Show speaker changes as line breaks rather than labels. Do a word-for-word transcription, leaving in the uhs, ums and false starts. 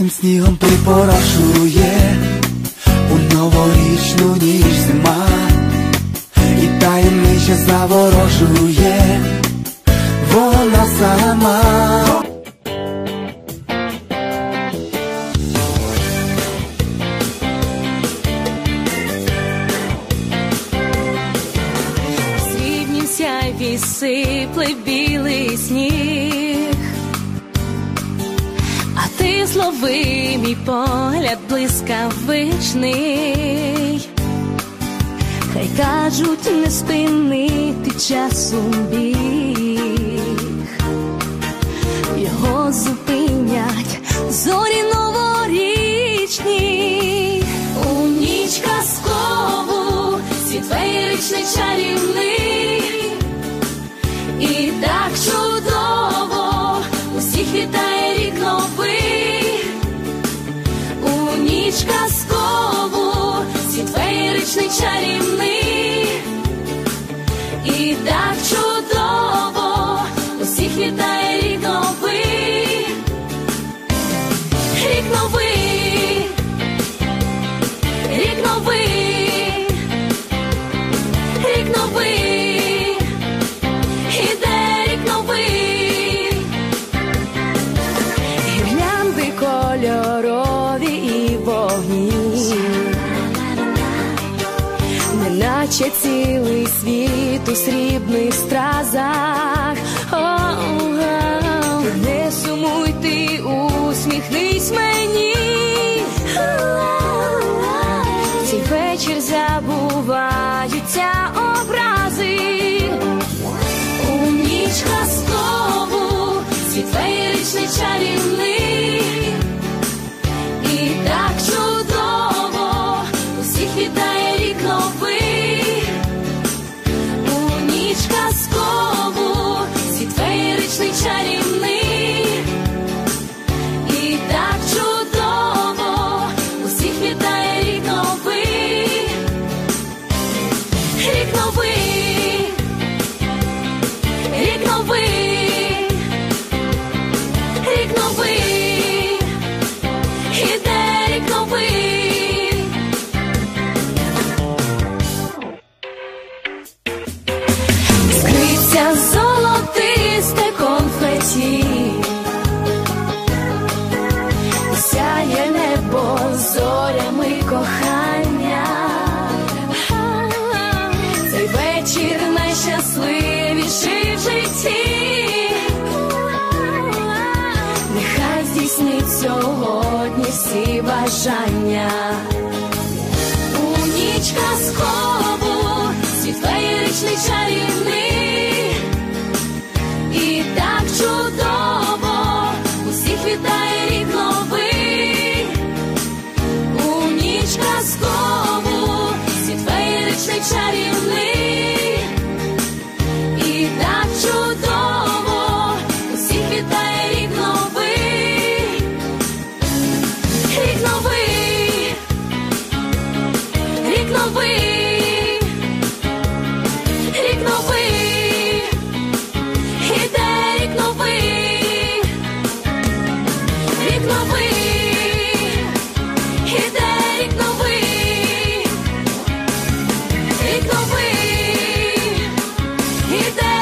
ясним снігом припорошує у новорічну ніч зима, і таємниче заворожує вона сама.
В срібнім сяйві сипле білий сніг, а ти злови мій погляд блискавичний. Хай кажуть, не спинити часом біг, його зупинять зорі новорічні. У ніч казкову світ феєричний чарівний, і так чудово усіх вітає рік новий. У ніч казкову світ феєричний чарівний, і так чудово усіх вітає рік новий. Рік новий, рік новий, рік новий, іде рік новий. Гірлянди кольорові і вогні, неначе цілий світ у срібних стразах. О-о-о. Не сумуй ти, усміхнись мені, в цей вечір забуваються образи. У ніч казкову світ феєричний чарівний, і так чудово усіх вітає рік новий. У ніч казкову світ феєричний чарівний, і так чудово усіх вітає рік новий. Рік новий, рік новий, рік новий, іде рік новий. Скриться золотисте конфеті, сяє небо зорями кохання. Цей вечір найщасливіший в житті, нехай здійснить сьогодні всі бажання. У ніч казкову світ феєричний чарівний, і так чудово усіх вітає рік новий. У ніч казкову світ феєричний чарівний, і так чудово усіх вітає рік новий. Рік новий, рік новий, рік новий, іде рік новий. Рік новий, іде рік новий. Рік новий, іде